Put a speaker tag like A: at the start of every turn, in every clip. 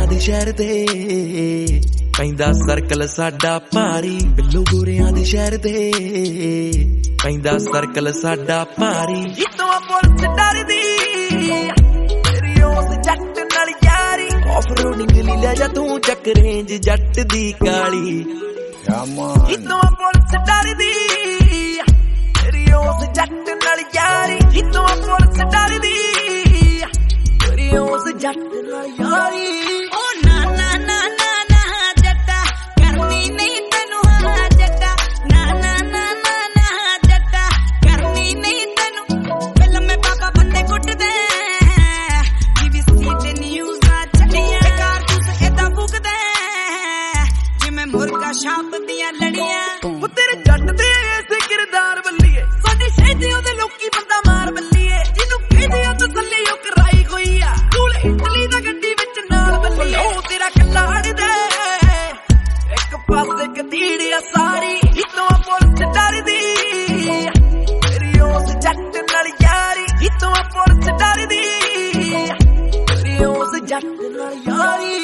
A: ਗੋਰਿਆਂ ਦੇ ਸ਼ਹਿਰ ਤੇ ਪੈਂਦਾ ਸਰਕਲ ਸਾਡਾ ਭਾਰੀ, ਬਿੱਲੋ ਗੋਰਿਆਂ ਦੇ ਸ਼ਹਿਰ ਤੇ ਪੈਂਦਾ ਸਰਕਲ ਸਾਡਾ ਭਾਰੀ। ਜਿੱਤੋਂ ਪੁਲਿਸ ਡਰਦੀ ਤੇਰੀ ਉਸ ਜੱਟ ਨਾਲ ਯਾਰੀ, ਆਫ ਰੋਡਿੰਗ ਲਈ ਲੈ ਜਾ ਤੂੰ ਚੱਕ ਰੇਂਜ ਜੱਟ ਦੀ ਕਾਲੀ। ਜਿੱਤੋਂ ਪੁਲਿਸ ਡਰਦੀ ਤੇਰੀ ਉਸ ਜੱਟ ਨਾਲ ਯਾਰੀ, ਜਿੱਤੋਂ ਪੁਲਿਸ ਡਰਦੀ ਤੇਰੀ ਉਸ ਜੱਟ ਨਾਲ ਯਾਰੀ। ਉਹ ਤੇਰੇ ਜੱਟ ਦੇ ਐਸੇ ਕਿਰਦਾਰ ਬੱਲੀਏ, ਸਾਡੇ ਸ਼ਹਿਰ ਦੇ ਉਹਦੇ ਲੋਕੀ ਬੰਦਾ ਮਾਰ ਬੱਲੀਏ। ਜਿਹਨੂੰ ਕਹਿੰਦੇ ਆ ਤਸੱਲੀ ਉਹ ਕਰਾਈ ਹੋਈ ਆ, ਤੂੰ ਇਟਲੀ ਦਾ ਗੱਡੀ ਵਿੱਚ ਨਾਲ ਬੱਲੀਏ। ਉਹ ਤੇਰਾ ਕੱਲਾ ਹੜਦਾ ਇੱਕ ਪਾਸੇ ਕਤੀੜਿਆ ਸਾਰੀ, ਜਿੱਤੋਂ ਪੁਲਿਸ ਡਰਦੀ ਤੇਰੀ ਉਸ ਜੱਟ ਨਾਲ ਯਾਰੀ, ਜਿੱਤੋਂ ਪੁਲਿਸ ਡਰਦੀ ਤੇਰੀ ਉਸ ਜੱਟ ਨਾਲ ਯਾਰੀ।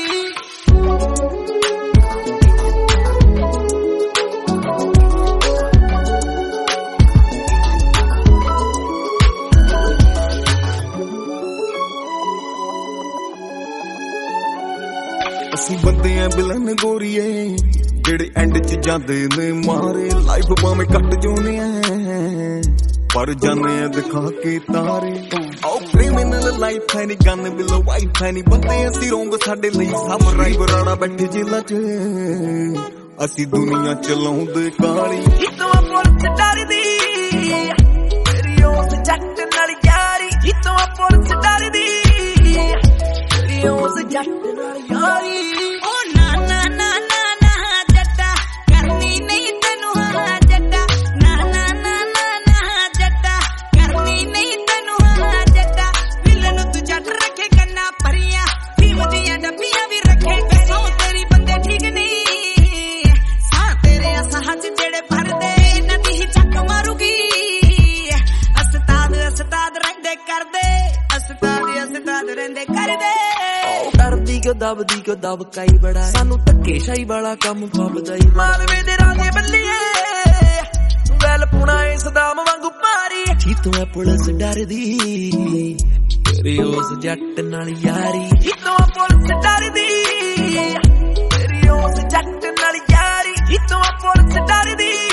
B: ਅਸੀਂ ਬੰਦੇ ਆ ਵਿਲਨ ਗੋਰੀਏ ਜਿਹੜੇ ਐਂਡ ਚ ਜਾਂਦੇ ਨੇ ਮਾਰੇ। ਲਾਈਫ ਭਾਵੇਂ ਕੱਟ ਜਾਉਨੇ ਆ ਪਰ ਜਾਨੇ ਆ ਦਿਖਾ ਕੇ ਤਾਰੇ। ਆਓ ਕ੍ਰਿਮੀਨਲ ਲਾਈਫ ਹੈ ਨੀ, ਗਨ ਬਿਲੋ ਵਾਈਫ ਹੈ ਨੀ, ਬੰਦੇ ਅਸੀਂ ਰੋਂਗ ਸਾਡੇ ਲਈ ਸਭ ਰਾਈ। ਬਰਾੜਾ ਬੈਠੇ ਜੇਲਾਂ ਚ ਅਸੀਂ ਦੁਨੀਆ ਚਲਾਉਂਦੇ ਕਾਲੀ।
A: ਜਿੱਤੋਂ ਪੁਲਿਸ ਡਰਦੀ ਤੇਰੀ ਉਸ ਜੱਟ ਨਾਲ ਯਾਰੀ, ਜਿੱਤੋਂ ਪੁਲਿਸ ਡਰਦੀ ਤੇਰੀ ਉਸ ਜੱਟ ਨਾਲ ਯਾਰੀ। ਦਬਦੀ ਕਿਉਂ ਦਬਕਾਈ ਬੜਾ, ਸਾਨੂੰ ਧੱਕੇਸ਼ਾਹੀ ਵਾਲਾ ਕੰਮ ਫੱਬਦਾ ਈ। ਮਾਲਵੇ ਦੇ ਰਾਜੇ ਬੱਲੀਏ ਵੈਲ ਪੁਣਾ ਸਦਾਮ ਵਾਂਗੂ ਭਾਰੀ, ਜਿੱਤੋਂ ਐ ਪੁਲਿਸ ਡਰਦੀ ਤੇਰੀ ਉਸ ਜੱਟ ਨਾਲ ਯਾਰੀ, ਜਿੱਤੋਂ ਪੁਲਿਸ ਡਰਦੀ ਤੇਰੀ ਉਸ ਜੱਟ ਨਾਲ ਯਾਰੀ, ਜਿੱਤੋਂ ਪੁਲਿਸ ਡਰਦੀ